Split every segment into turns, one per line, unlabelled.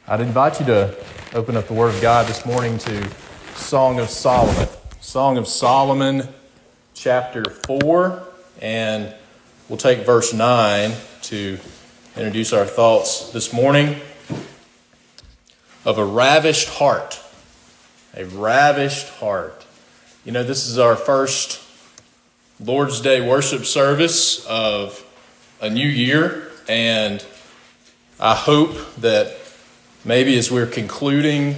I'd invite you to open up the Word of God this morning to Song of Solomon. Song of Solomon, chapter 4, and we'll take verse 9 to introduce our thoughts this morning. Of a ravished heart. A ravished heart. You know, this is our first Lord's Day worship service of a new year, and I hope that maybe as we're concluding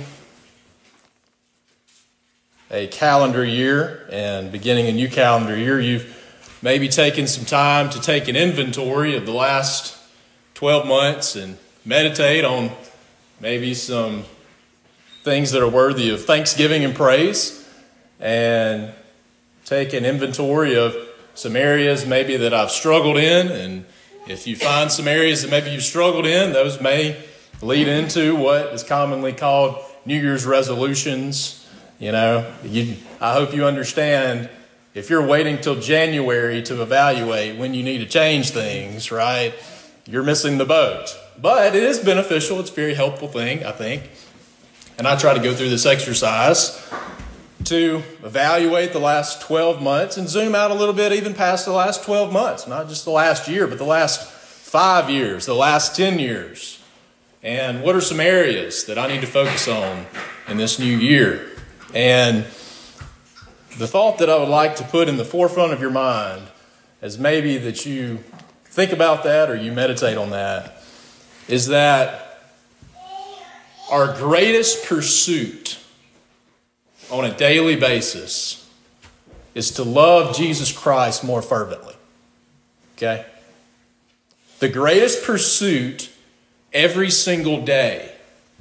a calendar year and beginning a new calendar year, you've maybe taken some time to take an inventory of the last 12 months and meditate on maybe some things that are worthy of thanksgiving and praise, and take an inventory of some areas maybe that I've struggled in. And if you find some areas that maybe you've struggled in, those may lead into what is commonly called New Year's resolutions. You know, I hope you understand, if you're waiting till January to evaluate when you need to change things, right, you're missing the boat. But it is beneficial. It's a very helpful thing, I think. And I try to go through this exercise to evaluate the last 12 months and zoom out a little bit even past the last 12 months. Not just the last year, but the last 5 years, the last 10 years. And what are some areas that I need to focus on in this new year? And the thought that I would like to put in the forefront of your mind, as maybe that you think about that or you meditate on that, is that our greatest pursuit on a daily basis is to love Jesus Christ more fervently. Okay? The greatest pursuit every single day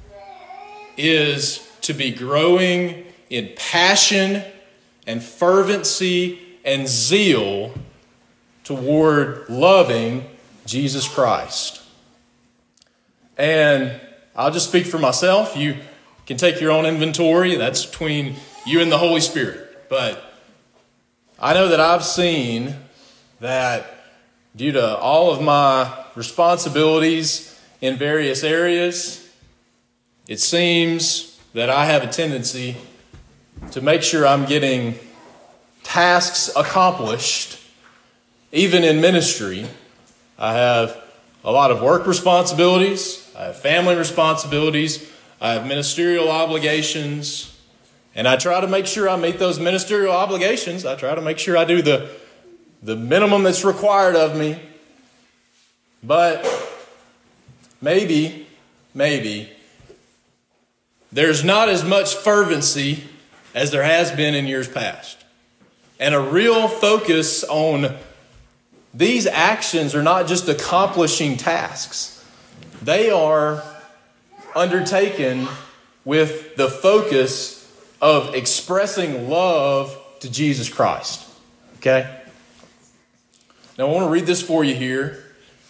is to be growing in passion and fervency and zeal toward loving Jesus Christ. And I'll just speak for myself. You can take your own inventory. That's between you and the Holy Spirit. But I know that I've seen that due to all of my responsibilities in various areas, it seems that I have a tendency to make sure I'm getting tasks accomplished, even in ministry. I have a lot of work responsibilities. I have family responsibilities. I have ministerial obligations. And I try to make sure I meet those ministerial obligations. I try to make sure I do the minimum that's required of me. But maybe, there's not as much fervency as there has been in years past. And a real focus on these actions are not just accomplishing tasks. They are undertaken with the focus of expressing love to Jesus Christ. Okay? Now I want to read this for you here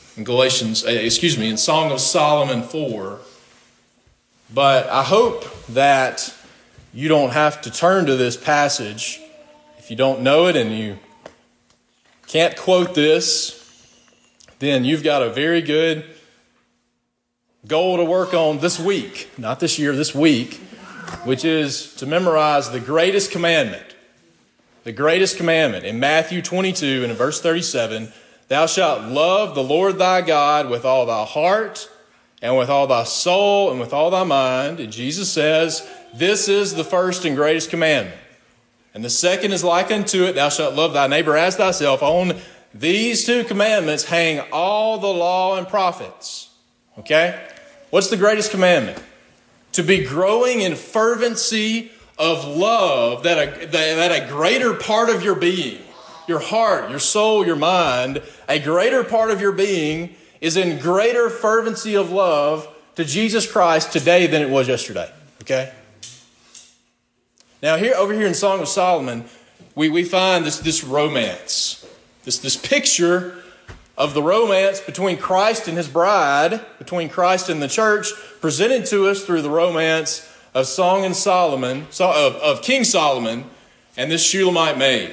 in Song of Solomon 4. But I hope that you don't have to turn to this passage if you don't know it and you can't quote this. Then you've got a very good goal to work on this week, not this year, this week, which is to memorize the greatest commandment. The greatest commandment in Matthew 22 and in verse 37, thou shalt love the Lord thy God with all thy heart and with all thy soul and with all thy mind. And Jesus says, this is the first and greatest commandment. And the second is like unto it, thou shalt love thy neighbor as thyself. On these two commandments hang all the law and prophets. Okay? What's the greatest commandment? To be growing in fervency of love, that a greater part of your being, your heart, your soul, your mind, a greater part of your being is in greater fervency of love to Jesus Christ today than it was yesterday. Okay? Now over here in Song of Solomon, we find this romance, this picture of the romance between Christ and his bride, between Christ and the church, presented to us through the romance of Song of Solomon, of King Solomon and this Shulamite maid.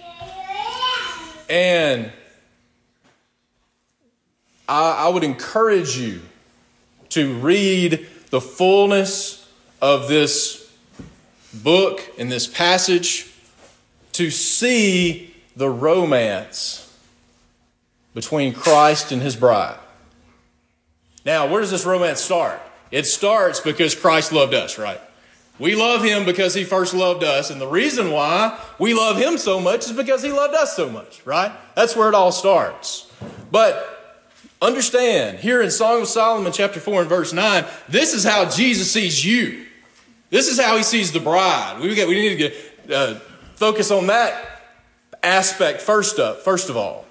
And I would encourage you to read the fullness of this book and this passage to see the romance between Christ and his bride. Now, where does this romance start? It starts because Christ loved us, right? We love him because he first loved us, and the reason why we love him so much is because he loved us so much, right? That's where it all starts. But understand, here in Song of Solomon chapter 4 and verse 9, this is how Jesus sees you. This is how he sees the bride. We need to get, focus on that aspect first of all.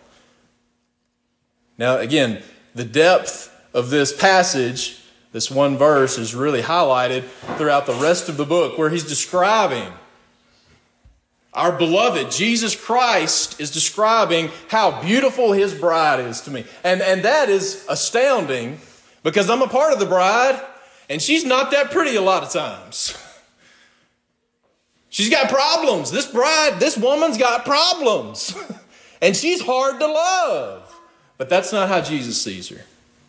Now, again, the depth of this passage, this one verse, is really highlighted throughout the rest of the book, where he's describing our beloved. Jesus Christ is describing how beautiful his bride is to me. And that is astounding, because I'm a part of the bride, and she's not that pretty a lot of times. She's got problems. This woman's got problems. And she's hard to love. But that's not how Jesus sees her.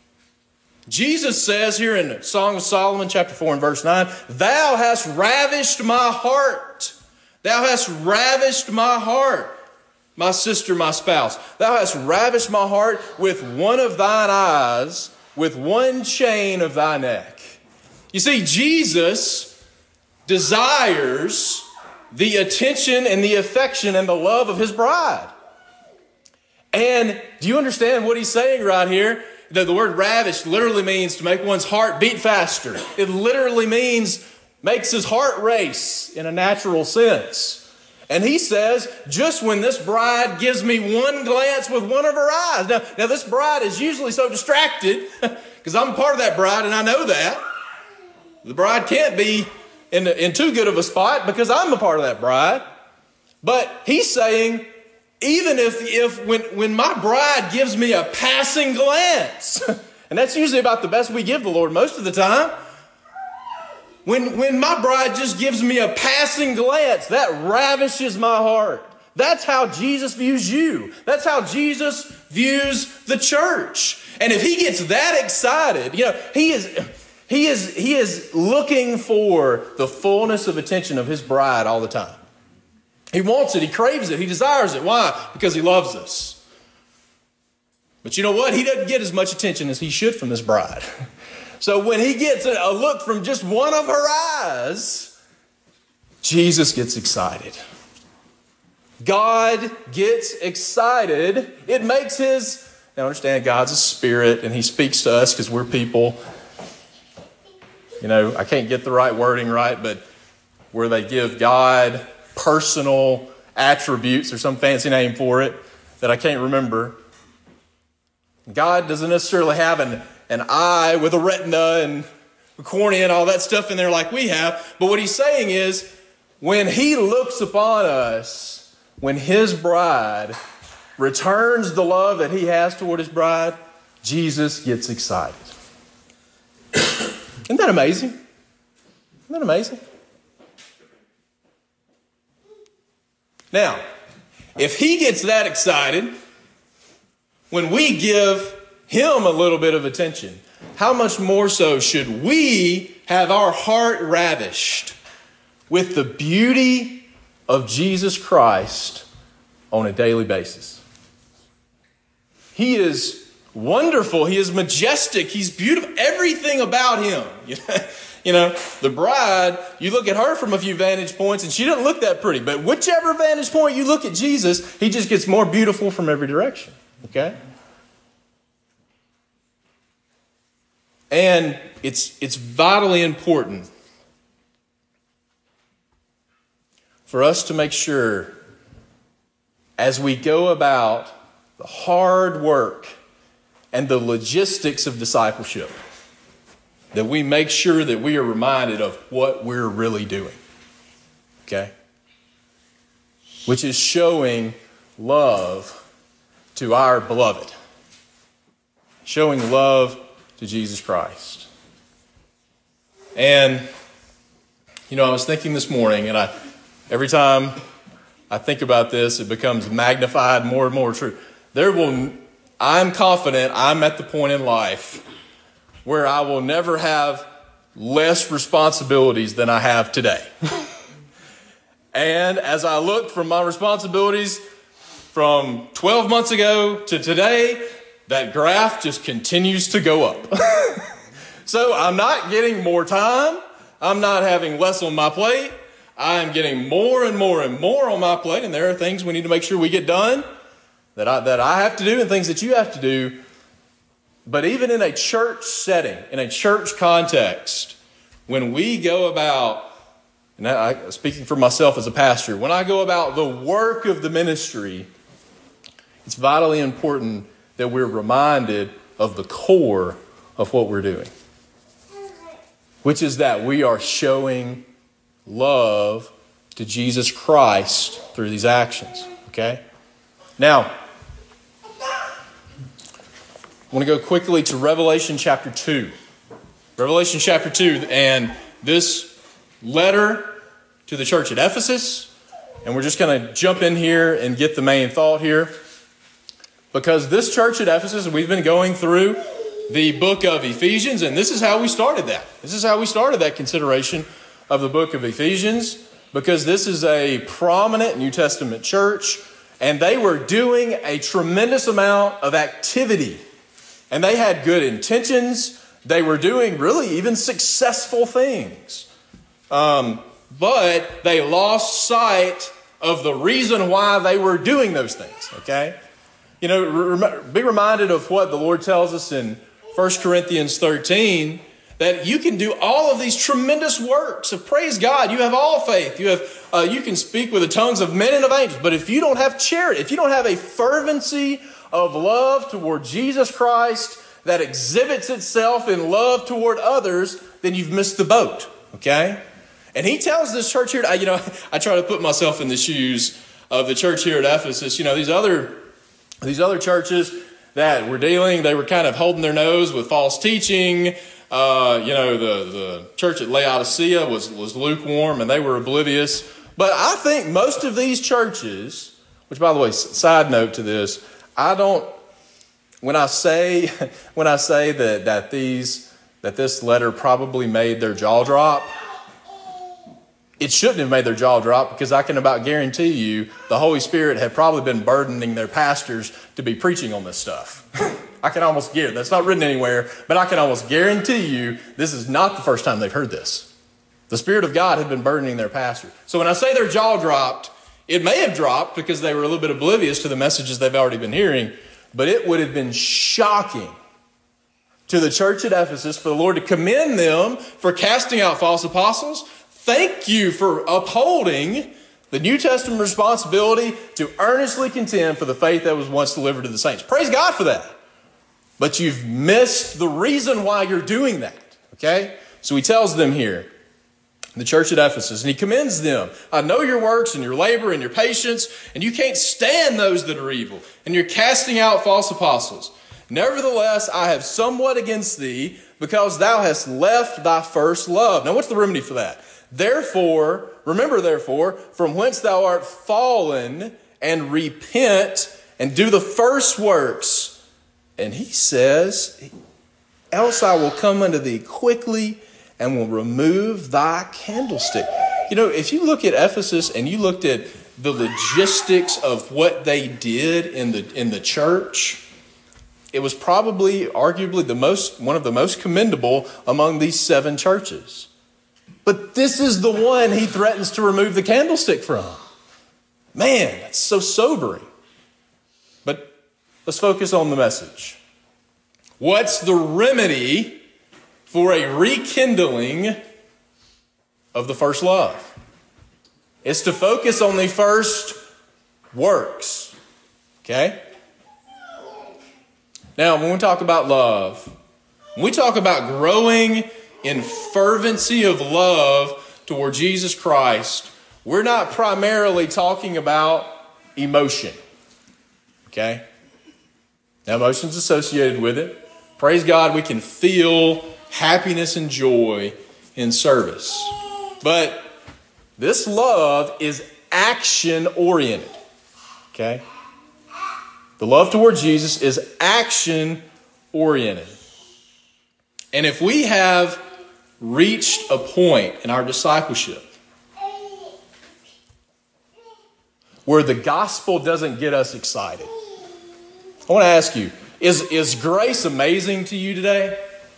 Jesus says here in Song of Solomon chapter 4 and verse 9, "Thou hast ravished my heart. Thou hast ravished my heart, my sister, my spouse. Thou hast ravished my heart with one of thine eyes, with one chain of thy neck." You see, Jesus desires the attention and the affection and the love of his bride. And do you understand what he's saying right here? The word ravish literally means to make one's heart beat faster. It literally means makes his heart race in a natural sense. And he says, just when this bride gives me one glance with one of her eyes. Now this bride is usually so distracted, because I'm part of that bride and I know that. The bride can't be in too good of a spot because I'm a part of that bride. But he's saying, even if when my bride gives me a passing glance, and that's usually about the best we give the Lord most of the time, when my bride just gives me a passing glance, that ravishes my heart. That's how Jesus views you. That's how Jesus views the church. And if he gets that excited, he is looking for the fullness of attention of his bride all the time. He wants it. He craves it. He desires it. Why? Because he loves us. But you know what? He doesn't get as much attention as he should from this bride. So when he gets a look from just one of her eyes, Jesus gets excited. God gets excited. It makes now understand, God's a spirit and he speaks to us because we're people. I can't get the right wording right, but where they give God personal attributes or some fancy name for it that I can't remember. God doesn't necessarily have an eye with a retina and a cornea and all that stuff in there like we have. But what he's saying is, when he looks upon us, when his bride returns the love that he has toward his bride, Jesus gets excited. Isn't that amazing? Isn't that amazing? Now, if he gets that excited when we give him a little bit of attention, how much more so should we have our heart ravished with the beauty of Jesus Christ on a daily basis? He is wonderful. He is majestic. He's beautiful. Everything about him. The bride, you look at her from a few vantage points and she doesn't look that pretty. But whichever vantage point you look at Jesus, he just gets more beautiful from every direction. Okay? And it's vitally important for us to make sure, as we go about the hard work and the logistics of discipleship, that we make sure that we are reminded of what we're really doing. Okay? Which is showing love to our beloved. Showing love to Jesus Christ. And, I was thinking this morning, and every time I think about this, it becomes magnified more and more true. I'm confident I'm at the point in life where I will never have less responsibilities than I have today. And as I look from my responsibilities from 12 months ago to today, that graph just continues to go up. So I'm not getting more time. I'm not having less on my plate. I am getting more and more and more on my plate. And there are things we need to make sure we get done that I have to do and things that you have to do. But even in a church setting, in a church context, when we go about, and speaking for myself as a pastor, when I go about the work of the ministry, it's vitally important that we're reminded of the core of what we're doing, which is that we are showing love to Jesus Christ through these actions. Okay? Now, I want to go quickly to Revelation chapter 2. Revelation chapter 2, and this letter to the church at Ephesus. And we're just going to jump in here and get the main thought here. Because this church at Ephesus, we've been going through the book of Ephesians, and this is how we started that. This is how we started that consideration of the book of Ephesians, because this is a prominent New Testament church, and they were doing a tremendous amount of activity. And they had good intentions. They were doing really even successful things. But they lost sight of the reason why they were doing those things, okay? You know, be reminded of what the Lord tells us in 1 Corinthians 13, that you can do all of these tremendous works of praise God. You have all faith. You can speak with the tongues of men and of angels. But if you don't have charity, if you don't have a fervency of love toward Jesus Christ that exhibits itself in love toward others, then you've missed the boat, okay? And he tells this church here, I try to put myself in the shoes of the church here at Ephesus. You know, these other churches that were they were kind of holding their nose with false teaching. The church at Laodicea was lukewarm and they were oblivious. But I think most of these churches, which by the way, side note to this, when I say that this letter probably made their jaw drop, it shouldn't have made their jaw drop, because I can about guarantee you the Holy Spirit had probably been burdening their pastors to be preaching on this stuff. I can almost guarantee, that's not written anywhere, but I can almost guarantee you this is not the first time they've heard this. The Spirit of God had been burdening their pastor. So when I say their jaw dropped, it may have dropped because they were a little bit oblivious to the messages they've already been hearing, but it would have been shocking to the church at Ephesus for the Lord to commend them for casting out false apostles. Thank you for upholding the New Testament responsibility to earnestly contend for the faith that was once delivered to the saints. Praise God for that. But you've missed the reason why you're doing that. Okay? So he tells them here, the church at Ephesus, and he commends them. I know your works and your labor and your patience, and you can't stand those that are evil, and you're casting out false apostles. Nevertheless, I have somewhat against thee, because thou hast left thy first love. Now, what's the remedy for that? Remember therefore, from whence thou art fallen, and repent, and do the first works. And he says, else I will come unto thee quickly, and will remove thy candlestick. You know, if you look at Ephesus, and you looked at the logistics of what they did in the church, it was probably, arguably, one of the most commendable among these 7 churches. But this is the one he threatens to remove the candlestick from. Man, that's so sobering. But let's focus on the message. What's the remedy for a rekindling of the first love? It's to focus on the first works. Okay? Now, when we talk about love, when we talk about growing in fervency of love toward Jesus Christ, we're not primarily talking about emotion. Okay? Now, emotion's associated with it. Praise God, we can feel happiness and joy in service. But this love is action-oriented. Okay? The love toward Jesus is action-oriented. And if we have reached a point in our discipleship where the gospel doesn't get us excited. I want to ask you, is grace amazing to you today?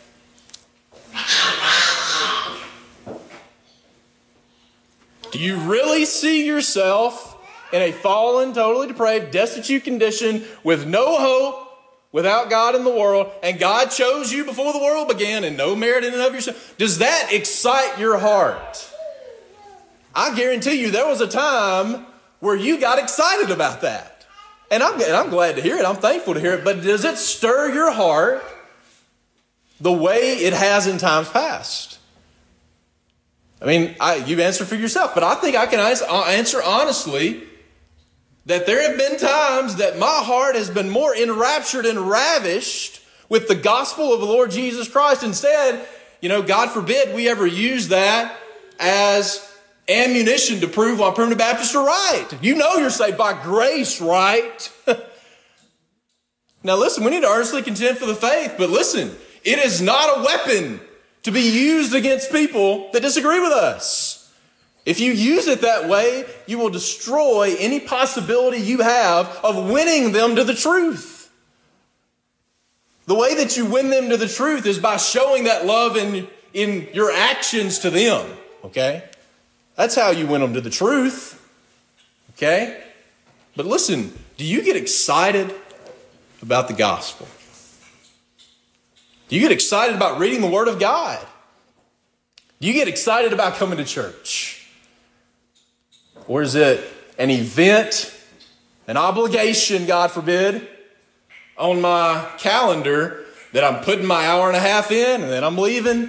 Do you really see yourself in a fallen, totally depraved, destitute condition with no hope, without God in the world, and God chose you before the world began and no merit in and of yourself? Does that excite your heart? I guarantee you there was a time where you got excited about that. And I'm glad to hear it. I'm thankful to hear it. But does it stir your heart the way it has in times past? I mean, you answer for yourself, but I think I can answer honestly that there have been times that my heart has been more enraptured and ravished with the gospel of the Lord Jesus Christ. Instead, God forbid we ever use that as ammunition to prove why primitive Baptists are right. You're saved by grace, right? Now listen, we need to earnestly contend for the faith, but listen, it is not a weapon to be used against people that disagree with us. If you use it that way, you will destroy any possibility you have of winning them to the truth. The way that you win them to the truth is by showing that love in your actions to them, okay? That's how you win them to the truth, okay? But listen, do you get excited about the gospel? Do you get excited about reading the Word of God? Do you get excited about coming to church? Or is it an event, an obligation, God forbid, on my calendar that I'm putting my hour and a half in and then I'm leaving?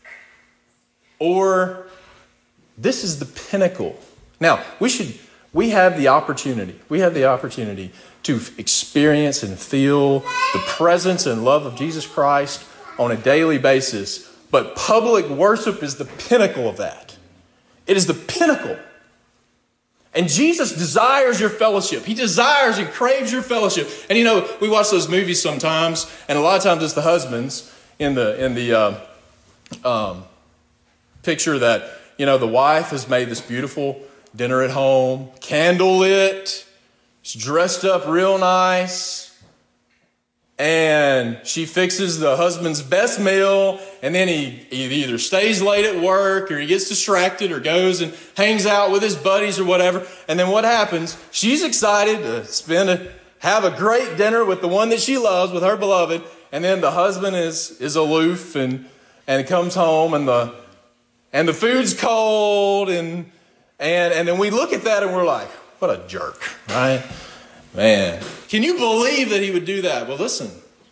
Or this is the pinnacle. Now, we have the opportunity to experience and feel the presence and love of Jesus Christ on a daily basis. But public worship is the pinnacle of that. It is the pinnacle. And Jesus desires your fellowship. He desires and craves your fellowship. And we watch those movies sometimes, and a lot of times it's the husbands in the picture that, the wife has made this beautiful dinner at home, candlelit, she's dressed up real nice, and she fixes the husband's best meal, and then he either stays late at work or he gets distracted or goes and hangs out with his buddies or whatever. And then what happens? She's excited to have a great dinner with the one that she loves, with her beloved, and then the husband is aloof and comes home and the food's cold and then we look at that and we're like, what a jerk, right? Man, can you believe that he would do that? Well, listen,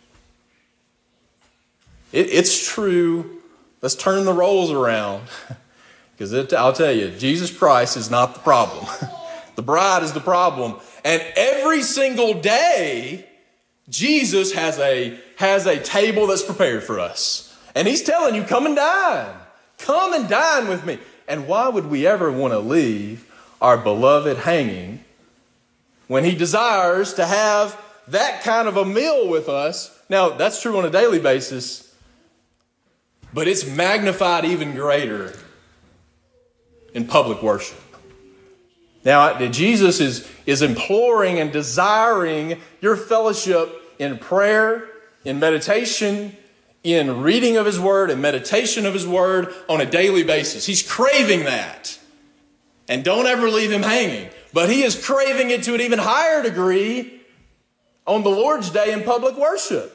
it's true. Let's turn the roles around, because I'll tell you, Jesus Christ is not the problem. The bride is the problem. And every single day, Jesus has a table that's prepared for us. And he's telling you, come and dine. Come and dine with me. And why would we ever want to leave our beloved hanging when he desires to have that kind of a meal with us? Now, that's true on a daily basis, but it's magnified even greater in public worship. Now, Jesus is imploring and desiring your fellowship in prayer, in meditation, in reading of his word and meditation of his word on a daily basis. He's craving that. And don't ever leave him hanging. But he is craving it to an even higher degree on the Lord's Day in public worship.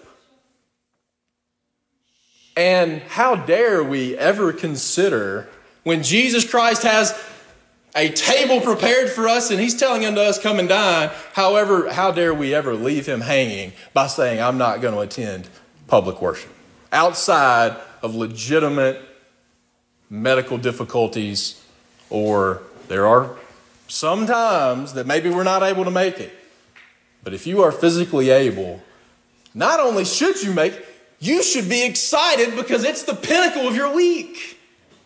And how dare we ever consider, when Jesus Christ has a table prepared for us and he's telling unto us, come and dine, how dare we ever leave him hanging by saying, I'm not going to attend public worship outside of legitimate medical difficulties, or there are some times that maybe we're not able to make it. But if you are physically able, not only should you make it, you should be excited because it's the pinnacle of your week.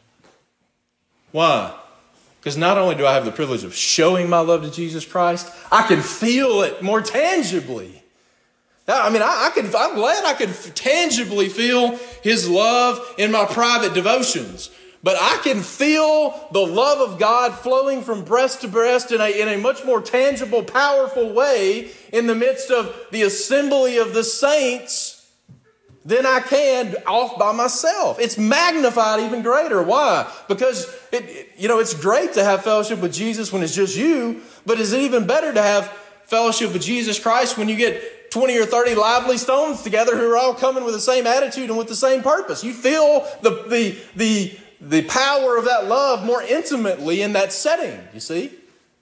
Why? Because not only do I have the privilege of showing my love to Jesus Christ, I can feel it more tangibly. I'm glad I could tangibly feel his love in my private devotions. But I can feel the love of God flowing from breast to breast in a much more tangible, powerful way in the midst of the assembly of the saints than I can off by myself. It's magnified even greater. Why? Because it's great to have fellowship with Jesus when it's just you, but it's even better to have fellowship with Jesus Christ when you get 20 or 30 lively stones together who are all coming with the same attitude and with the same purpose. You feel the power of that love more intimately in that setting, you see?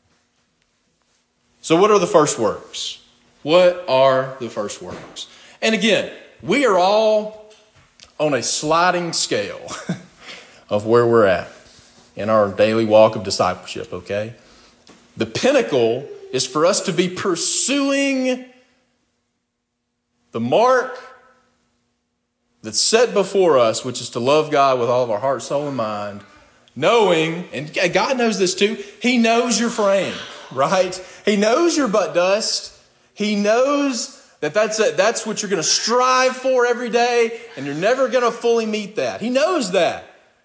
So what are the first works? What are the first works? And again, we are all on a sliding scale of where we're at in our daily walk of discipleship, okay? The pinnacle is for us to be pursuing the mark that's set before us, which is to love God with all of our heart, soul, and mind, knowing, and God knows this too, He knows your frame, right? He knows your butt dust. He knows that that's what you're going to strive for every day, and you're never going to fully meet that. He knows that.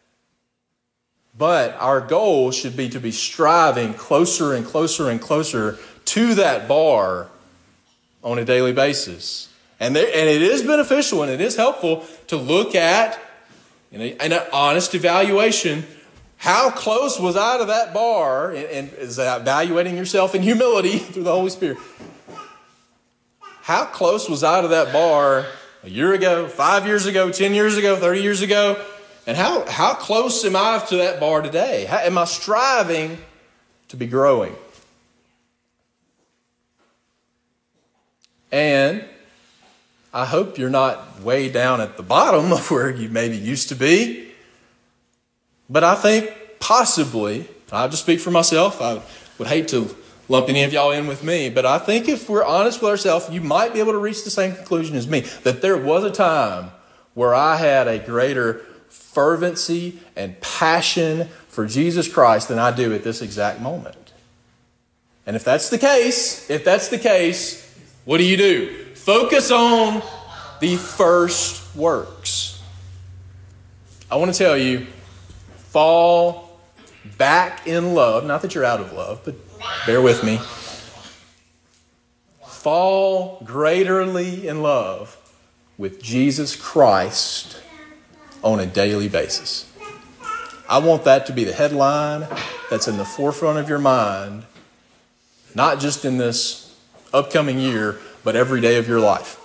But our goal should be to be striving closer and closer and closer to that bar on a daily basis. And it is beneficial and it is helpful to look at, in an honest evaluation, how close was I to that bar, and is evaluating yourself in humility through the Holy Spirit. How close was I to that bar a year ago, 5 years ago, 10 years ago, 30 years ago? And how close am I to that bar today? How am I striving to be growing? And I hope you're not way down at the bottom of where you maybe used to be. But I think possibly, I'll just speak for myself. I would hate to lump any of y'all in with me. But I think if we're honest with ourselves, you might be able to reach the same conclusion as me. That there was a time where I had a greater fervency and passion for Jesus Christ than I do at this exact moment. And if that's the case, what do? Focus on the first works. I want to tell you, fall back in love. Not that you're out of love, but bear with me. Fall greaterly in love with Jesus Christ on a daily basis. I want that to be the headline that's in the forefront of your mind, not just in this upcoming year, but every day of your life.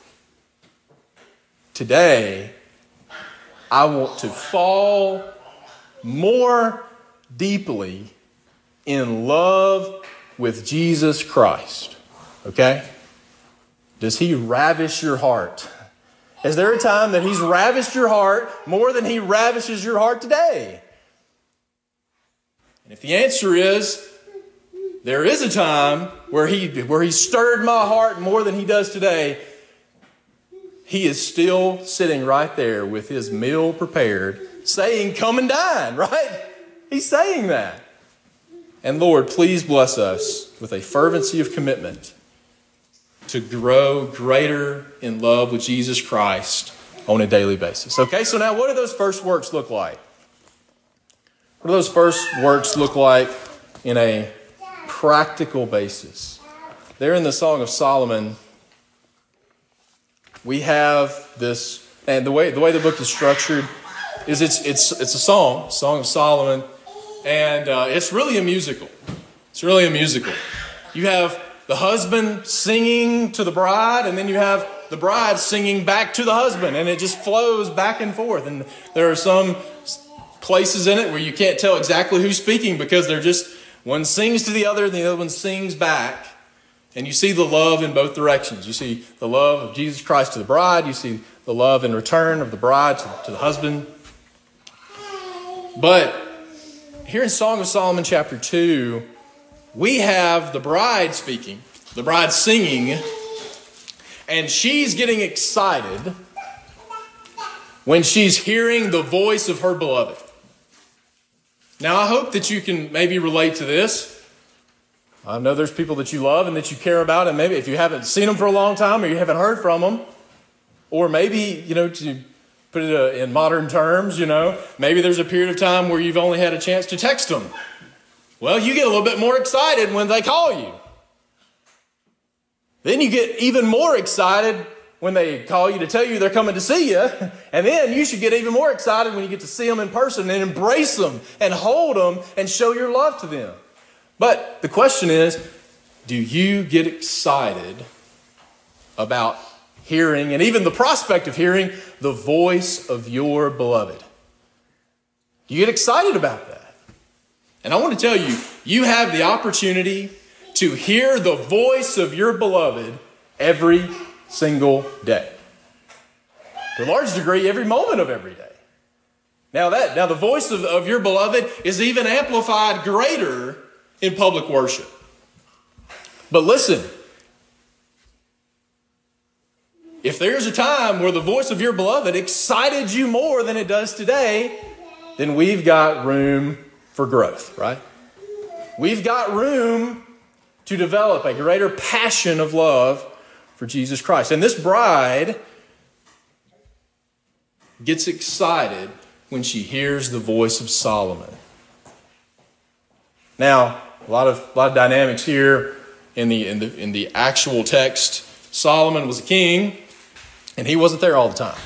Today, I want to fall more deeply in love with Jesus Christ. Okay? Does He ravish your heart? Is there a time that He's ravished your heart more than He ravishes your heart today? And if the answer is, there is a time where he stirred my heart more than He does today, He is still sitting right there with His meal prepared, saying, come and dine, right? He's saying that. And Lord, please bless us with a fervency of commitment to grow greater in love with Jesus Christ on a daily basis. Okay, so now what do those first works look like? What do those first works look like in a practical basis? There in the Song of Solomon, we have this, and the way the book is structured is it's a Song of Solomon, and it's really a musical. It's really a musical. You have the husband singing to the bride, and then you have the bride singing back to the husband, and it just flows back and forth. And there are some places in it where you can't tell exactly who's speaking because they're just, one sings to the other and the other one sings back. And you see the love in both directions. You see the love of Jesus Christ to the bride. You see the love in return of the bride to the husband. But here in Song of Solomon chapter 2, we have the bride speaking, the bride singing, and she's getting excited when she's hearing the voice of her beloved. Now, I hope that you can maybe relate to this. I know there's people that you love and that you care about, and maybe if you haven't seen them for a long time or you haven't heard from them, or maybe, to put it in modern terms, maybe there's a period of time where you've only had a chance to text them. Well, you get a little bit more excited when they call you. Then you get even more excited when they call you to tell you they're coming to see you. And then you should get even more excited when you get to see them in person and embrace them and hold them and show your love to them. But the question is, do you get excited about hearing, and even the prospect of hearing, the voice of your beloved? Do you get excited about that? And I want to tell you, you have the opportunity to hear the voice of your beloved every single day. To a large degree, every moment of every day. Now the voice of your beloved is even amplified greater in public worship. But listen, if there's a time where the voice of your beloved excited you more than it does today, then we've got room for growth, right? We've got room to develop a greater passion of love for Jesus Christ. And this bride gets excited when she hears the voice of Solomon. Now, a lot of dynamics here in the actual text. Solomon was a king, and he wasn't there all the time.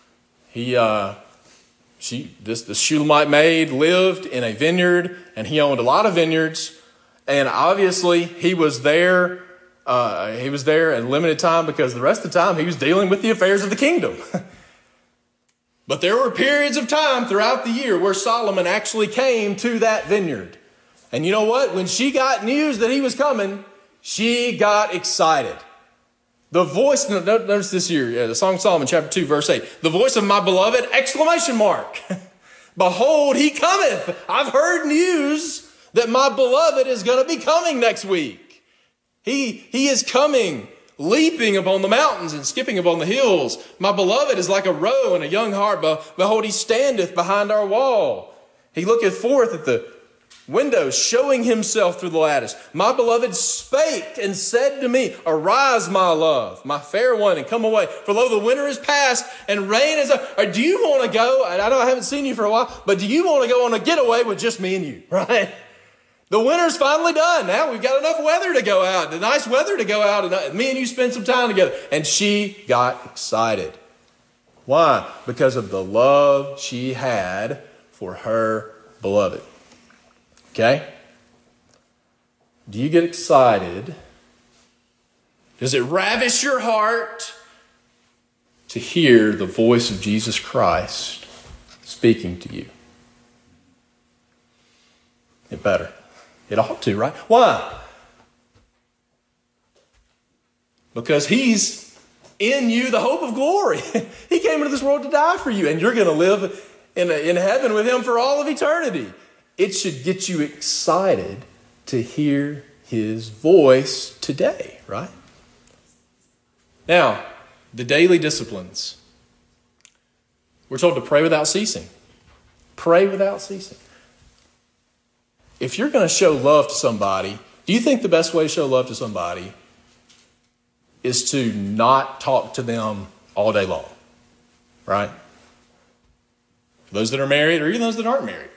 The Shulamite maid lived in a vineyard, and he owned a lot of vineyards. And obviously, he was there in limited time because the rest of the time he was dealing with the affairs of the kingdom. But there were periods of time throughout the year where Solomon actually came to that vineyard. And you know what? When she got news that he was coming, she got excited. The voice, notice this here, the Song of Solomon, chapter 2, verse 8. The voice of my beloved, exclamation mark. Behold, he cometh. I've heard news that my beloved is going to be coming next week. He is coming, leaping upon the mountains and skipping upon the hills. My beloved is like a roe and a young hart. Behold, he standeth behind our wall. He looketh forth at the windows, showing himself through the lattice. My beloved spake and said to me, arise, my love, my fair one, and come away. For lo, the winter is past and rain is up. Or do you want to go? I know I haven't seen you for a while, but do you want to go on a getaway with just me and you, right? The winter's finally done. Now we've got enough weather to go out, the nice weather to go out, and me and you spend some time together. And she got excited. Why? Because of the love she had for her beloved. Okay? Do you get excited? Does it ravish your heart to hear the voice of Jesus Christ speaking to you? It better. It ought to, right? Why? Because he's in you, the hope of glory. He came into this world to die for you, and you're going to live in heaven with him for all of eternity. It should get you excited to hear his voice today, right? Now, the daily disciplines. We're told to pray without ceasing. Pray without ceasing. If you're going to show love to somebody, do you think the best way to show love to somebody is to not talk to them all day long? Right? For those that are married or even those that aren't married.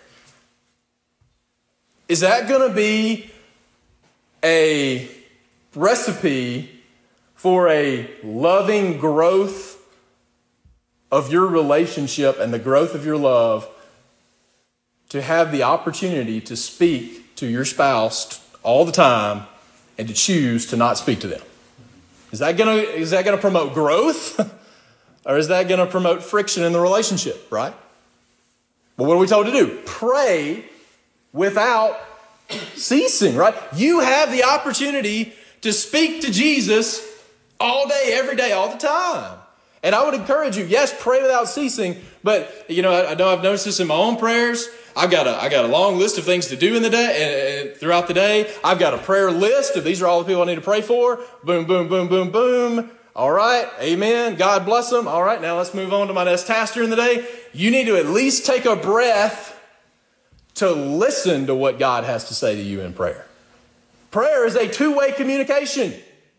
Is that going to be a recipe for a loving growth of your relationship and the growth of your love to have the opportunity to speak to your spouse all the time and to choose to not speak to them? Is that going to promote growth? Or is that going to promote friction in the relationship, right? Well, what are we told to do? Pray without ceasing, right? You have the opportunity to speak to Jesus all day, every day, all the time. And I would encourage you, yes, pray without ceasing, but I know I've noticed this in my own prayers. I got a long list of things to do in the day and throughout the day. I've got a prayer list of these are all the people I need to pray for. Boom, boom, boom, boom, boom. All right, amen. God bless them. All right, now let's move on to my next task during the day. You need to at least take a breath to listen to what God has to say to you in prayer. Prayer is a two-way communication.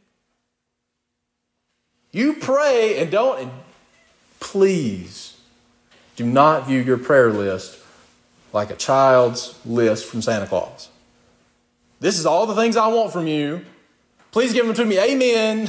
You pray and please do not view your prayer list like a child's list from Santa Claus. This is all the things I want from you. Please give them to me. Amen.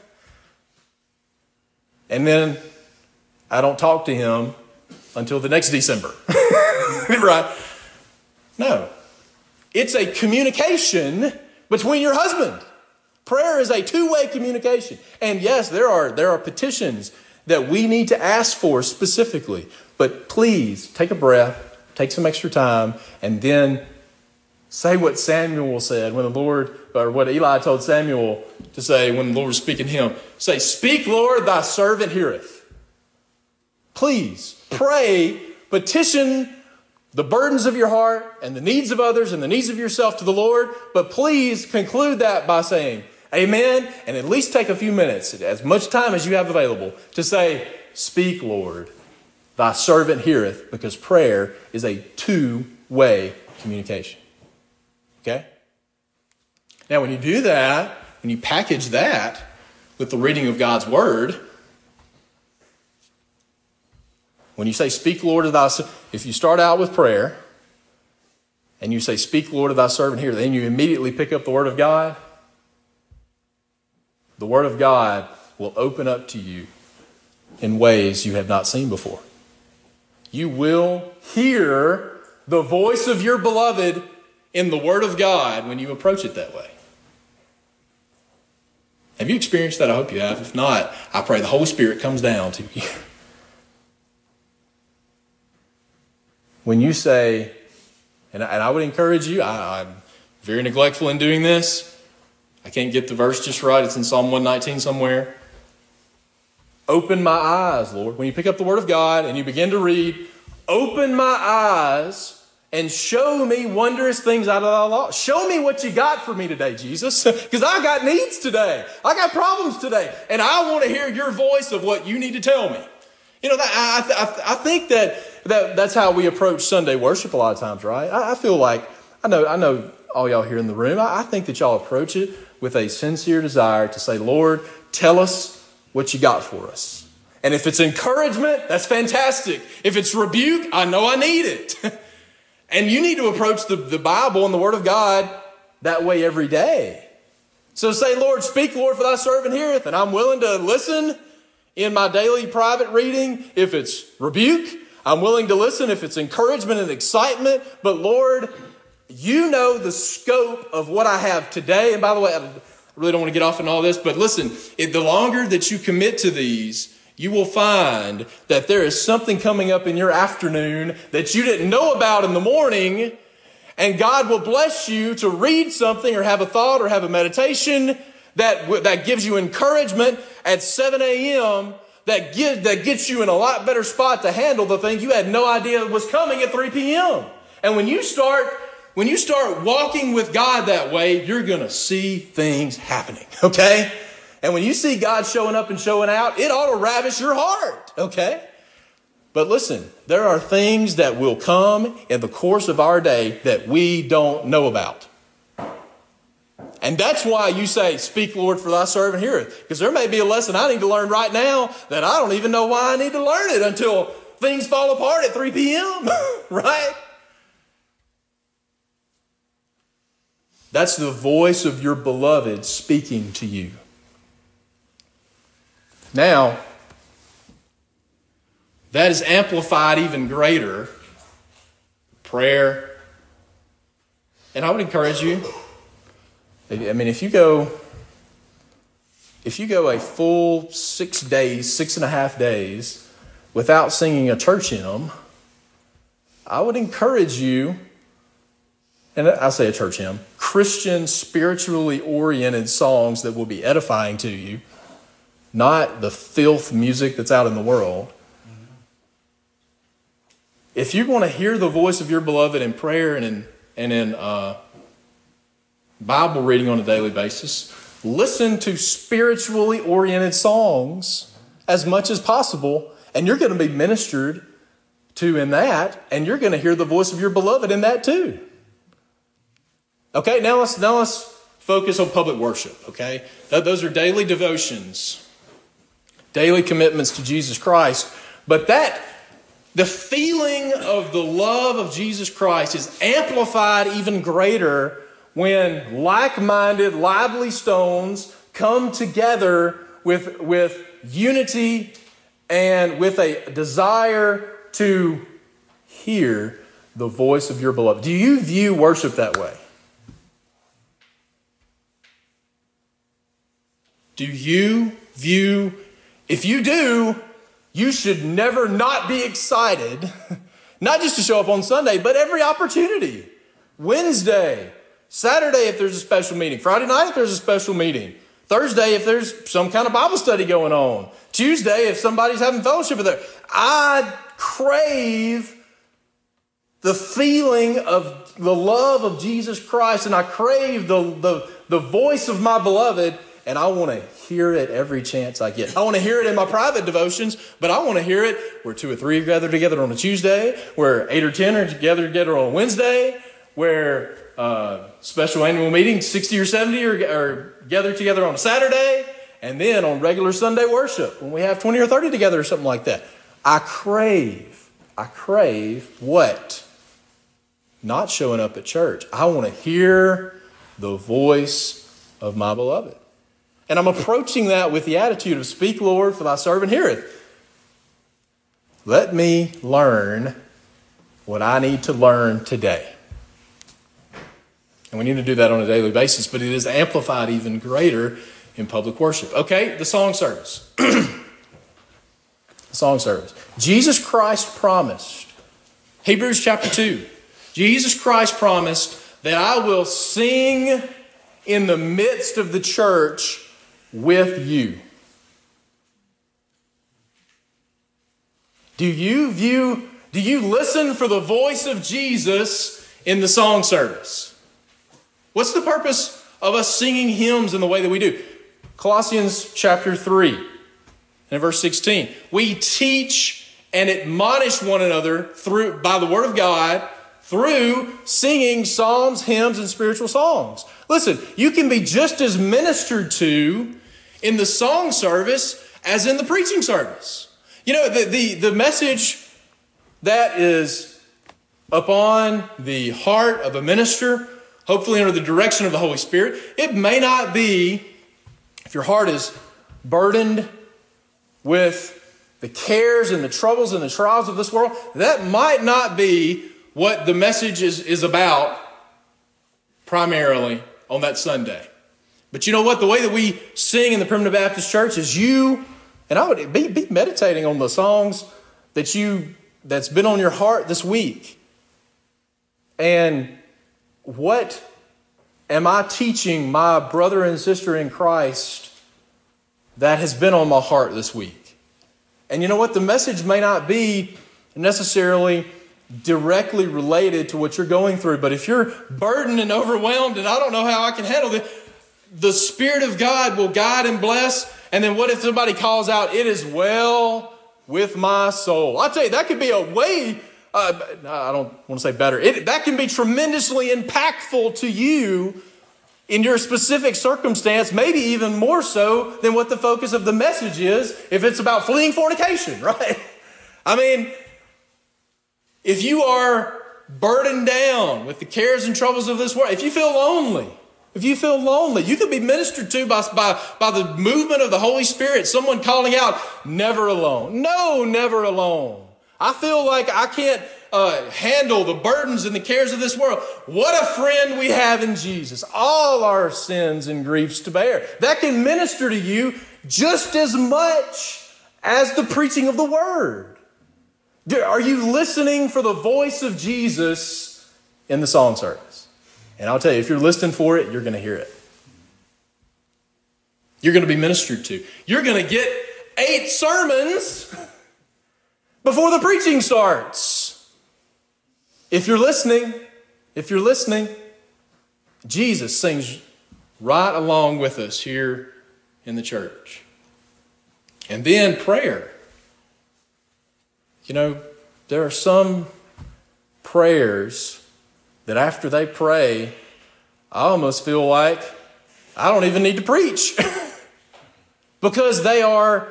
And then I don't talk to him until the next December. Right? No. It's a communication between your husband. Prayer is a two-way communication. And yes, there are petitions that we need to ask for specifically. But please take a breath, take some extra time, and then say what Samuel said when the Lord, or what Eli told Samuel to say when the Lord was speaking to him. Say, "Speak, Lord, thy servant heareth." Please pray, petition the burdens of your heart and the needs of others and the needs of yourself to the Lord. But please conclude that by saying amen, and at least take a few minutes, as much time as you have available, to say, "Speak, Lord, thy servant heareth," because prayer is a two-way communication. Okay? Now, when you do that, when you package that with the reading of God's Word, when you say, "Speak, Lord, of thy," if you start out with prayer and you say, "Speak, Lord, of thy servant here," then you immediately pick up the Word of God. The Word of God will open up to you in ways you have not seen before. You will hear the voice of your beloved in the Word of God when you approach it that way. Have you experienced that? I hope you have. If not, I pray the Holy Spirit comes down to you. When you say, and I would encourage you, I'm very neglectful in doing this. I can't get the verse just right. It's in Psalm 119 somewhere. Open my eyes, Lord. When you pick up the Word of God and you begin to read, open my eyes and show me wondrous things out of thy law. Show me what you got for me today, Jesus. Because I got needs today. I got problems today. And I want to hear your voice of what you need to tell me. You know, I think that's how we approach Sunday worship a lot of times, right? I feel like, I know all y'all here in the room, I think that y'all approach it with a sincere desire to say, "Lord, tell us what you got for us." And if it's encouragement, that's fantastic. If it's rebuke, I know I need it. And you need to approach the Bible and the Word of God that way every day. So say, "Lord, speak, Lord, for thy servant heareth," and I'm willing to listen in my daily private reading. If it's rebuke, I'm willing to listen. If it's encouragement and excitement, but Lord, you know the scope of what I have today. And by the way, I really don't want to get off on all this, but listen, the longer that you commit to these, you will find that there is something coming up in your afternoon that you didn't know about in the morning, and God will bless you to read something or have a thought or have a meditation that gives you encouragement at 7 a.m., that gets you in a lot better spot to handle the thing you had no idea was coming at 3 p.m. And when you start walking with God that way, you're going to see things happening, okay? And when you see God showing up and showing out, it ought to ravish your heart, okay? But listen, there are things that will come in the course of our day that we don't know about. And that's why you say, "Speak, Lord, for thy servant heareth." Because there may be a lesson I need to learn right now that I don't even know why I need to learn it until things fall apart at 3 p.m., right? That's the voice of your beloved speaking to you. Now, that is amplified even greater. Prayer. And I would encourage you, I mean, if you go a full 6 days, 6.5 days without singing a church hymn, I would encourage you, and I say a church hymn, Christian, spiritually oriented songs that will be edifying to you, not the filth music that's out in the world. If you want to hear the voice of your beloved in prayer and in Bible reading on a daily basis, listen to spiritually oriented songs as much as possible, and you're going to be ministered to in that, and you're going to hear the voice of your beloved in that too. Okay, now let's focus on public worship, okay? Those are daily devotions, daily commitments to Jesus Christ. But the feeling of the love of Jesus Christ is amplified even greater when like-minded, lively stones come together with unity and with a desire to hear the voice of your beloved. Do you view worship that way? Do you view, if you do, you should never not be excited, not just to show up on Sunday, but every opportunity. Wednesday, Saturday if there's a special meeting, Friday night if there's a special meeting, Thursday if there's some kind of Bible study going on, Tuesday if somebody's having fellowship with there. I crave the feeling of the love of Jesus Christ, and I crave the voice of my beloved, and I want to hear it every chance I get. I want to hear it in my private devotions, but I want to hear it where 2 or 3 are gathered together on a Tuesday, where 8 or 10 are gathered together on a Wednesday, where special annual meetings, 60 or 70 are gathered together on a Saturday, and then on regular Sunday worship, when we have 20 or 30 together or something like that. I crave what? Not showing up at church. I want to hear the voice of my beloved. And I'm approaching that with the attitude of, speak, Lord, for thy servant heareth. Let me learn what I need to learn today. And we need to do that on a daily basis, but it is amplified even greater in public worship. Okay, the song service. The song service. Jesus Christ promised, Hebrews chapter 2, Jesus Christ promised that I will sing in the midst of the church with you. Do you listen for the voice of Jesus in the song service? What's the purpose of us singing hymns in the way that we do? Colossians chapter 3 and verse 16. We teach and admonish one another by the word of God through singing psalms, hymns, and spiritual songs. Listen, you can be just as ministered to in the song service as in the preaching service. You know, the message that is upon the heart of a minister, hopefully under the direction of the Holy Spirit, it may not be, if your heart is burdened with the cares and the troubles and the trials of this world, that might not be what the message is about primarily on that Sunday. But you know what? The way that we sing in the Primitive Baptist Church is and I would be meditating on the songs that's been on your heart this week. And what am I teaching my brother and sister in Christ that has been on my heart this week? And you know what? The message may not be necessarily directly related to what you're going through, but if you're burdened and overwhelmed and I don't know how I can handle this, the Spirit of God will guide and bless. And then what if somebody calls out, it is well with my soul? I'll tell you, that could be a way, I don't want to say better. That can be tremendously impactful to you in your specific circumstance, maybe even more so than what the focus of the message is if it's about fleeing fornication, right? I mean, if you are burdened down with the cares and troubles of this world, if you feel lonely, you could be ministered to by the movement of the Holy Spirit, someone calling out, never alone. No, never alone. I feel like I can't handle the burdens and the cares of this world. What a friend we have in Jesus. All our sins and griefs to bear. That can minister to you just as much as the preaching of the Word. Are you listening for the voice of Jesus in the song service? And I'll tell you, if you're listening for it, you're going to hear it. You're going to be ministered to. You're going to get 8 sermons before the preaching starts. If you're listening, Jesus sings right along with us here in the church. And then prayer. You know, there are some prayers that after they pray, I almost feel like I don't even need to preach because they are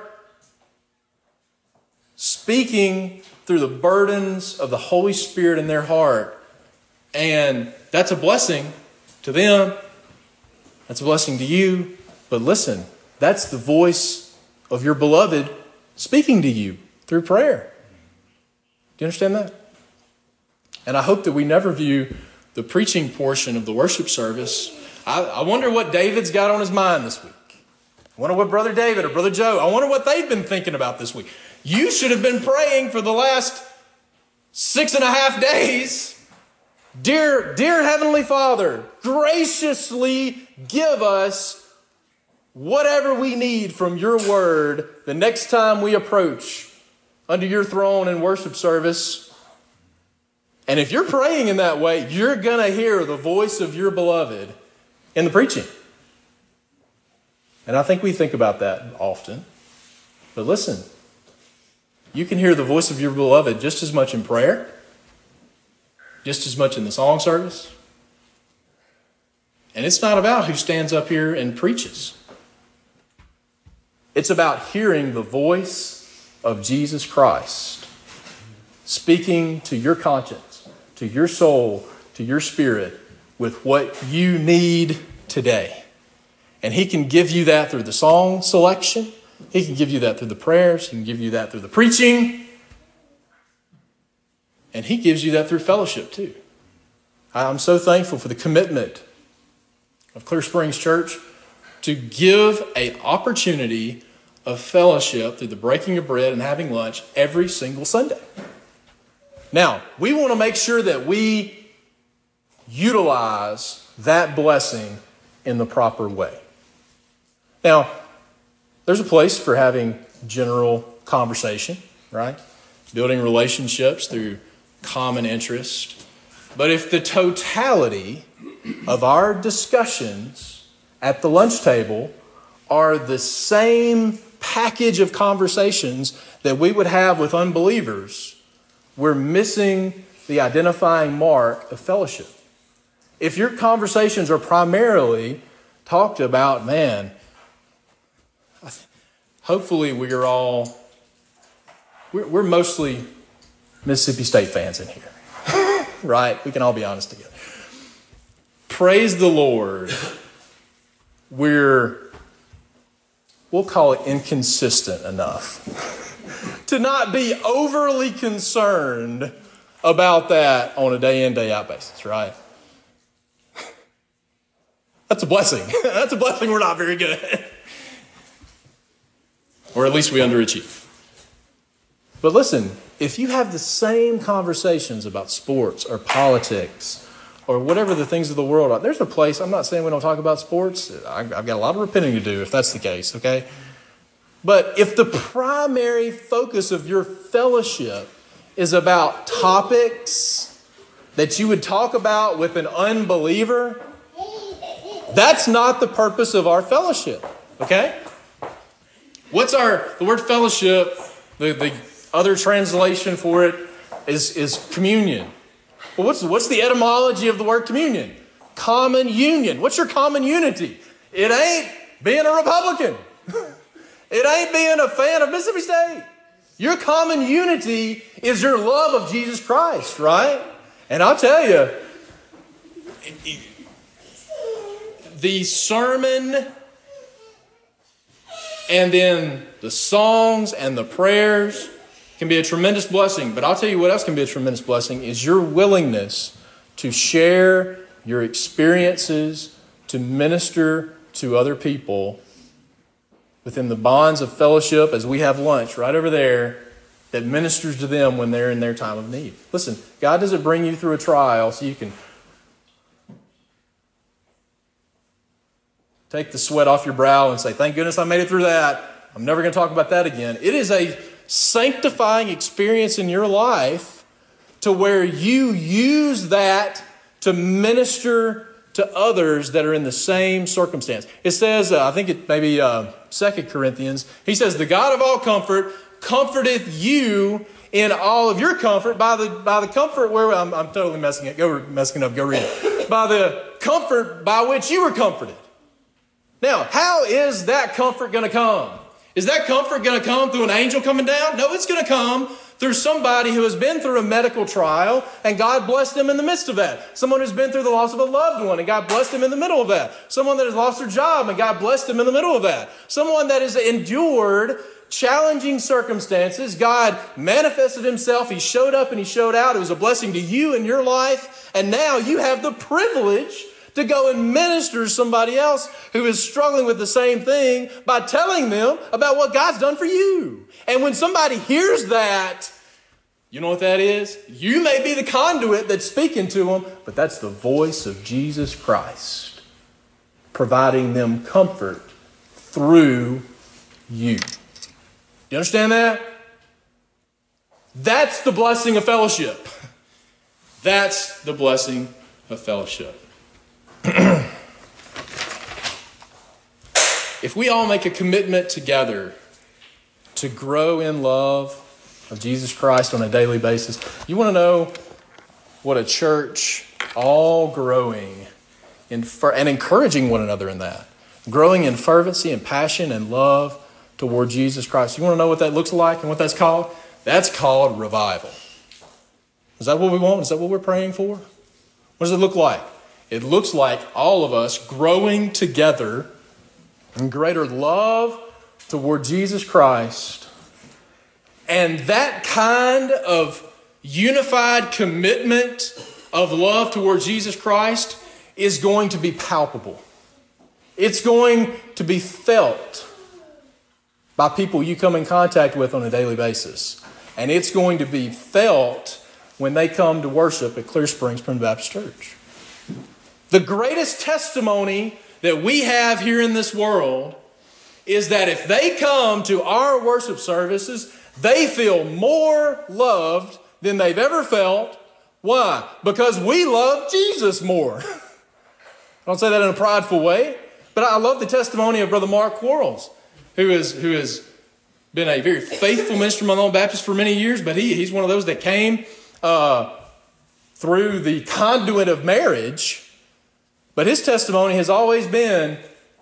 speaking through the burdens of the Holy Spirit in their heart. And that's a blessing to them. That's a blessing to you. But listen, that's the voice of your beloved speaking to you through prayer. Do you understand that? And I hope that we never view the preaching portion of the worship service. I wonder what David's got on his mind this week. I wonder what Brother David or Brother Joe, I wonder what they've been thinking about this week. You should have been praying for the last 6.5 days. Dear Heavenly Father, graciously give us whatever we need from your word the next time we approach under your throne in worship service. And if you're praying in that way, you're going to hear the voice of your beloved in the preaching. And I think we think about that often. But listen, you can hear the voice of your beloved just as much in prayer, just as much in the song service. And it's not about who stands up here and preaches. It's about hearing the voice of Jesus Christ speaking to your conscience, to your soul, to your spirit with what you need today. And He can give you that through the song selection. He can give you that through the prayers. He can give you that through the preaching. And He gives you that through fellowship too. I'm so thankful for the commitment of Clear Springs Church to give an opportunity of fellowship through the breaking of bread and having lunch every single Sunday. Now, we want to make sure that we utilize that blessing in the proper way. Now, there's a place for having general conversation, right? Building relationships through common interest. But if the totality of our discussions at the lunch table are the same package of conversations that we would have with unbelievers, we're missing the identifying mark of fellowship. If your conversations are primarily talked about, hopefully we're mostly Mississippi State fans in here. Right? We can all be honest together. Praise the Lord. We'll call it inconsistent enough to not be overly concerned about that on a day in, day out basis, right? That's a blessing. That's a blessing we're not very good at. Or at least we underachieve. But listen, if you have the same conversations about sports or politics or whatever the things of the world are, there's a place, I'm not saying we don't talk about sports. I've got a lot of repenting to do if that's the case, okay? But if the primary focus of your fellowship is about topics that you would talk about with an unbeliever, that's not the purpose of our fellowship, okay? The word fellowship, the other translation for it is communion. Well, what's the etymology of the word communion? Common union. What's your common unity? It ain't being a Republican. It ain't being a fan of Mississippi State. Your common unity is your love of Jesus Christ, right? And I'll tell you, the sermon and then the songs and the prayers can be a tremendous blessing. But I'll tell you what else can be a tremendous blessing is your willingness to share your experiences, to minister to other people within the bonds of fellowship as we have lunch right over there that ministers to them when they're in their time of need. Listen, God doesn't bring you through a trial so you can take the sweat off your brow and say, thank goodness I made it through that. I'm never going to talk about that again. It is a sanctifying experience in your life to where you use that to minister to others that are in the same circumstance. It says, I think it may be 2 Corinthians, he says, the God of all comfort comforteth you in all of your comfort by the comfort where, I'm totally messing up, go read it. By the comfort by which you were comforted. Now, how is that comfort going to come? Is that comfort going to come through an angel coming down? No, it's going to come through somebody who has been through a medical trial and God blessed them in the midst of that. Someone who's been through the loss of a loved one and God blessed them in the middle of that. Someone that has lost their job and God blessed them in the middle of that. Someone that has endured challenging circumstances. God manifested himself. He showed up and he showed out. It was a blessing to you in your life. And now you have the privilege to go and minister to somebody else who is struggling with the same thing by telling them about what God's done for you. And when somebody hears that, you know what that is? You may be the conduit that's speaking to them, but that's the voice of Jesus Christ providing them comfort through you. Do you understand that? That's the blessing of fellowship. That's the blessing of fellowship. If we all make a commitment together to grow in love of Jesus Christ on a daily basis, you want to know what a church all growing and encouraging one another in that, growing in fervency and passion and love toward Jesus Christ. You want to know what that looks like and what that's called? That's called revival. Is that what we want? Is that what we're praying for? What does it look like? It looks like all of us growing together in greater love toward Jesus Christ. And that kind of unified commitment of love toward Jesus Christ is going to be palpable. It's going to be felt by people you come in contact with on a daily basis. And it's going to be felt when they come to worship at Clear Springs Primitive Baptist Church. The greatest testimony that we have here in this world is that if they come to our worship services, they feel more loved than they've ever felt. Why? Because we love Jesus more. I don't say that in a prideful way, but I love the testimony of Brother Mark Quarles, who has been a very faithful minister among the Old Baptists for many years, but he's one of those that came through the conduit of marriage. But his testimony has always been,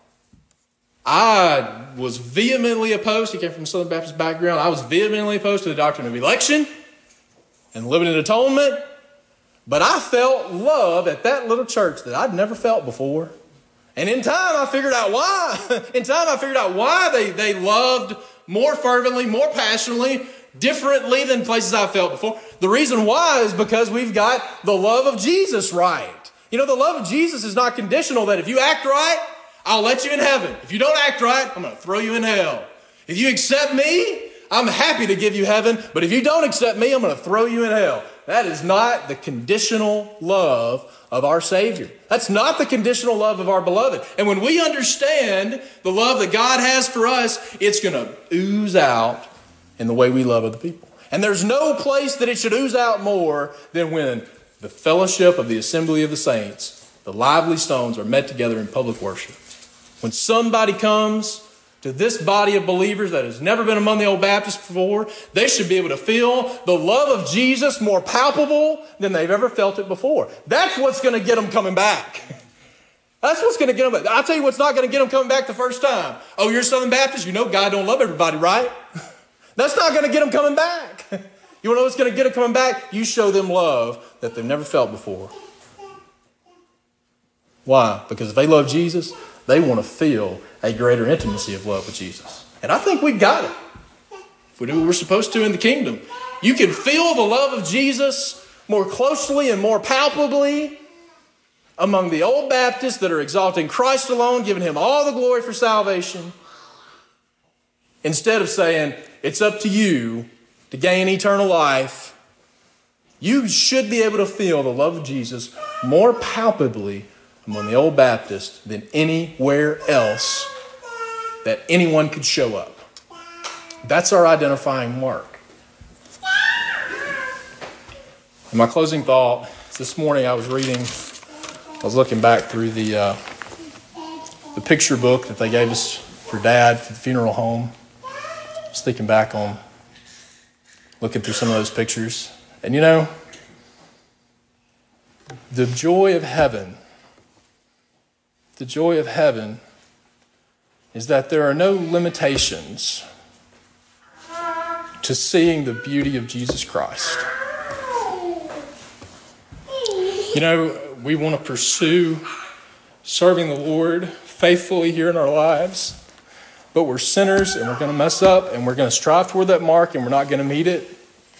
I was vehemently opposed. He came from a Southern Baptist background. I was vehemently opposed to the doctrine of election and limited atonement. But I felt love at that little church that I'd never felt before. And in time, I figured out why. In time, I figured out why they loved more fervently, more passionately, differently than places I've felt before. The reason why is because we've got the love of Jesus right. You know, the love of Jesus is not conditional that if you act right, I'll let you in heaven. If you don't act right, I'm going to throw you in hell. If you accept me, I'm happy to give you heaven. But if you don't accept me, I'm going to throw you in hell. That is not the conditional love of our Savior. That's not the conditional love of our beloved. And when we understand the love that God has for us, it's going to ooze out in the way we love other people. And there's no place that it should ooze out more than when the fellowship of the assembly of the saints, the lively stones, are met together in public worship. When somebody comes to this body of believers that has never been among the Old Baptists before, they should be able to feel the love of Jesus more palpable than they've ever felt it before. That's what's going to get them coming back. That's what's going to get them. I'll tell you what's not going to get them coming back the first time. Oh, you're Southern Baptist? You know God don't love everybody, right? That's not going to get them coming back. You want to know what's going to get them coming back? You show them love that they've never felt before. Why? Because if they love Jesus, they want to feel a greater intimacy of love with Jesus. And I think we've got it. If we do what we're supposed to in the kingdom, you can feel the love of Jesus more closely and more palpably among the Old Baptists that are exalting Christ alone, giving him all the glory for salvation, instead of saying, it's up to you to gain eternal life. You should be able to feel the love of Jesus more palpably among the Old Baptists than anywhere else that anyone could show up. That's our identifying mark. And my closing thought, this morning I was looking back through the picture book that they gave us for Dad for the funeral home. I was thinking back on looking through some of those pictures. And you know, the joy of heaven is that there are no limitations to seeing the beauty of Jesus Christ. You know, we want to pursue serving the Lord faithfully here in our lives, but we're sinners and we're going to mess up and we're going to strive toward that mark and we're not going to meet it.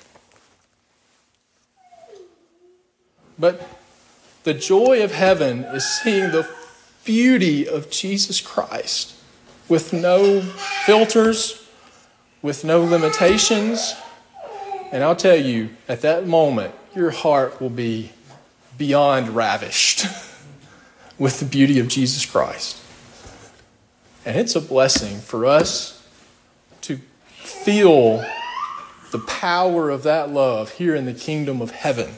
But the joy of heaven is seeing the beauty of Jesus Christ with no filters, with no limitations. And I'll tell you, at that moment, your heart will be beyond ravished with the beauty of Jesus Christ. And it's a blessing for us to feel the power of that love here in the kingdom of heaven.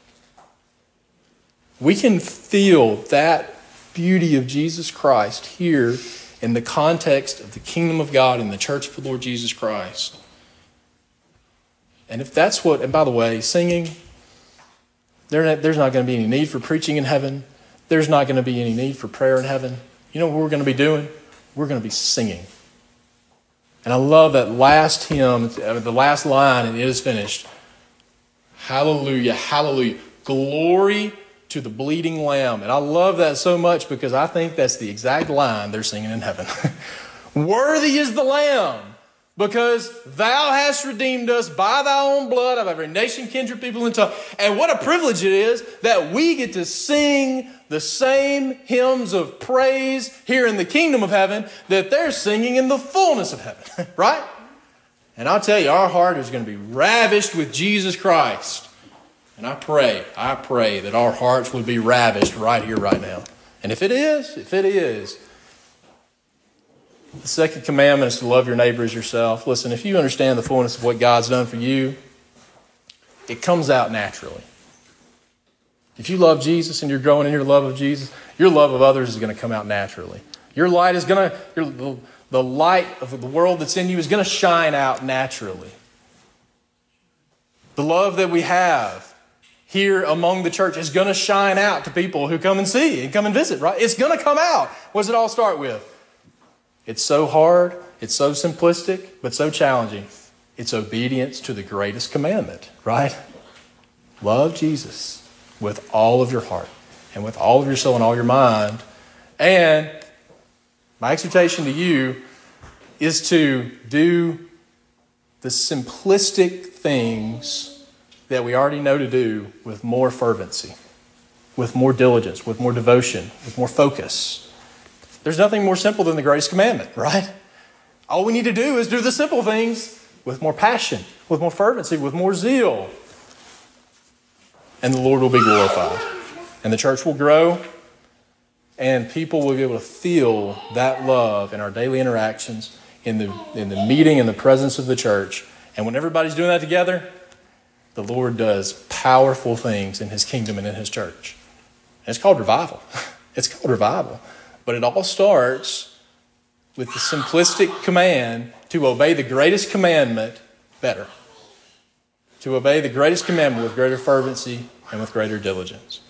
We can feel that beauty of Jesus Christ here in the context of the kingdom of God and the church of the Lord Jesus Christ. And if that's what, and by the way, singing, there's not going to be any need for preaching in heaven. There's not going to be any need for prayer in heaven. You know what we're going to be doing? We're going to be singing. And I love that last hymn, the last line, and it is finished. Hallelujah, hallelujah. Glory to the bleeding Lamb. And I love that so much because I think that's the exact line they're singing in heaven. Worthy is the Lamb, because thou hast redeemed us by thy own blood of every nation, kindred, people, and tongue. And what a privilege it is that we get to sing the same hymns of praise here in the kingdom of heaven that they're singing in the fullness of heaven, right? And I'll tell you, our heart is going to be ravished with Jesus Christ. And I pray that our hearts would be ravished right here, right now. And if it is, the second commandment is to love your neighbor as yourself. Listen, if you understand the fullness of what God's done for you, it comes out naturally. If you love Jesus and you're growing in your love of Jesus, your love of others is going to come out naturally. Your light is going to, the light of the world that's in you is going to shine out naturally. The love that we have here among the church is going to shine out to people who come and see and come and visit, right? It's going to come out. What does it all start with? It's so hard, it's so simplistic, but so challenging. It's obedience to the greatest commandment, right? Love Jesus with all of your heart and with all of your soul and all your mind. And my exhortation to you is to do the simplistic things that we already know to do with more fervency, with more diligence, with more devotion, with more focus. There's nothing more simple than the greatest commandment, right? All we need to do is do the simple things with more passion, with more fervency, with more zeal. And the Lord will be glorified. And the church will grow. And people will be able to feel that love in our daily interactions, in the meeting, in the presence of the church. And when everybody's doing that together, the Lord does powerful things in His kingdom and in His church. And it's called revival. It's called revival. But it all starts with the simplistic command to obey the greatest commandment better. To obey the greatest commandment with greater fervency and with greater diligence.